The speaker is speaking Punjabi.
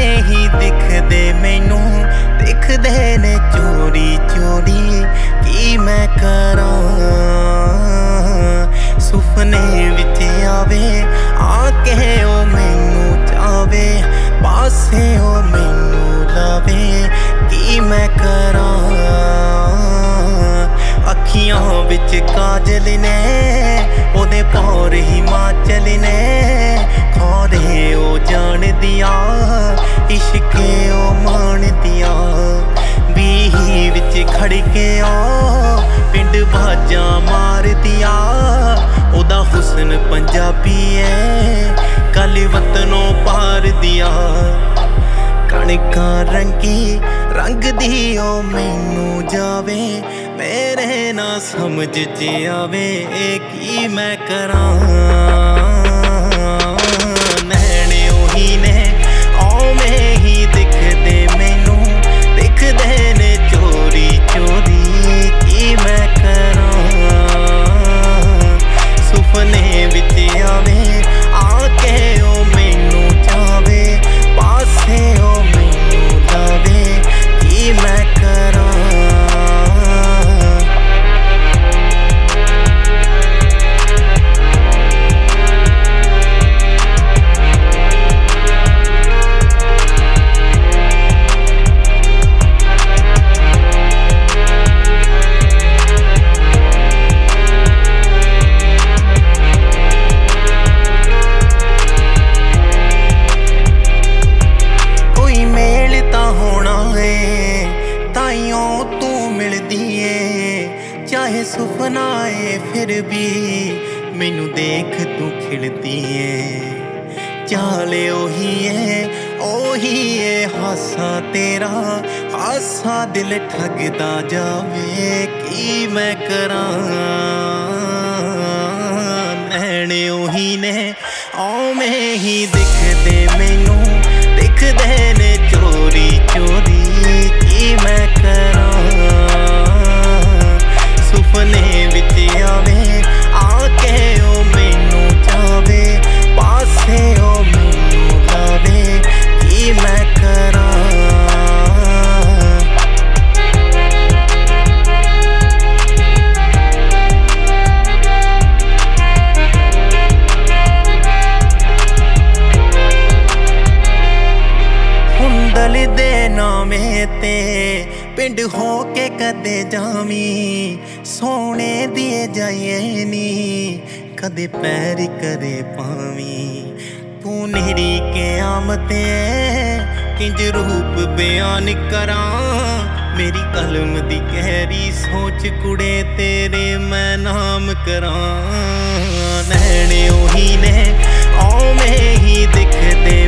ਉਵੇਂ ਹੀ ਦਿਖਦੇ ਮੈਨੂੰ, ਦਿਖਦੇ ਨੇ ਚੋਰੀ ਚੋਰੀ। ਕੀ ਮੈਂ ਕਰਾਂ ਸੁਪਨੇ ਵਿੱਚ ਆਵੇ ਆ ਕੇ ਉਹ ਮੈਨੂੰ ਚਾਵੇ, ਪਾਸੇ ਉਹ ਮੈਨੂੰ ਲਾਵੇ। ਕੀ ਮੈਂ ਕਰਾਂ ਅੱਖੀਆਂ ਵਿੱਚ ਕਾਜਲ ਨੇ, ਉਹਦੇ ਪੌਰ ਹਿਮਾਚਲ ਨੇ। ਖੌਰੇ ਉਹ ਜਾਣਦੀਆਂ ਇਸ਼ਕੇ ਉਹ ਮਾਣਦੀਆਂ, ਵੀਹ ਵਿੱਚ ਖੜ ਕੇ ਉਹ ਪਿੰਡ ਬਾਜਾਂ ਮਾਰਦੀਆਂ। ਉਹਦਾ ਹੁਸਨ ਪੰਜਾਬੀ ਏ ਕੱਲ ਵਤਨੋਂ ਪਾਰ ਦੀਆਂ। ਕਣਕਾਂ ਰੰਗੀ ਰੰਗ ਦੀ ਉਹ ਮੈਨੂੰ ਜਾਵੇ, ਮੇਰੇ ਨਾ ਸਮਝ 'ਚ ਆਵੇ ਕੀ ਮੈਂ ਕਰਾਂ। ਨੈਣ ਉਹੀ ਨੇ ਉਵੇਂ ਹੀ ਦਿਖਦੇ ਮੈਨੂੰ, ਦਿਖਦੇ ਨੇ ਚੋਰੀ ਚੋਰੀ। ਕੀ ਮੈਂ ਕਰਾਂ ਸੁਪਨੇ ਵਿੱਚ ਆਵੇ ਆ ਕੇ ਉਹ ਮੈਨੂੰ ਚਾਵੇ, ਪਾਸੇ ਉਹ ਮੈਨੂੰ ਲਾਵੇ। ਕੀ ਮੈਂ ਕਰਾਂ ਚਾਹੇ ਸੁਪਨਾ ਏ ਫਿਰ ਵੀ ਮੈਨੂੰ ਦੇਖ ਤੂੰ ਖਿੜਦੀ ਏ। ਚਾਲ ਉਹੀ ਏ ਹਾਸਾ ਤੇਰਾ, ਹਾਸਾ ਦਿਲ ਠੱਗਦਾ ਜਾਵੇ। ਕੀ ਮੈਂ ਕਰਾਂ ਨੈਣ ਉਹੀ ਨੇ ਉਵੇਂ ਹੀ ਦਿਖਦੇ ਮੈਨੂੰ, ਦਿਖਦੇ ਨੇ ਚੋਰੀ ਚੋਰੀ। ਕੀ ਮੈਂ ਕਰਾਂ ਸੁਪਨੇ ਵਿੱਚ ਆਵੇ ਆ ਕੇ ਉਹ ਮੈਨੂੰ ਚਾਵੇ, ਪਾਸੇ ਉਹ ਮੈਨੂੰ ਲਾਵੇ। ਕੀ ਮੈਂ ਕਰਾਂ ਹੁੰਦਲ ਦੇ ਨਾਵੇਂ ਤੇ ਪਿੰਡ ਹੋ ਕੇ ਕਦੇ ਜਾਵੀਂ, ਸੋਹਣੇ ਦੀਏ ਜਾਈਏ ਨੀ ਕਦੇ ਪੈਰ ਕਰੇ ਪਾਵੀਂ। ਤੂੰ ਨੇਰੀ ਕਿਆਮਤ ਕਿੰਜ ਰੂਪ ਬਿਆਨ ਕਰਾਂ, ਮੇਰੀ ਕਲਮ ਦੀ ਗਹਿਰੀ ਸੋਚ ਕੁੜੇ ਤੇਰੇ ਮੈਂ ਨਾਮ ਕਰਾਂ। ਨੈਣ ਉਹੀ ਨੇ ਉਵੇਂ ਹੀ ਦਿਖਦੇ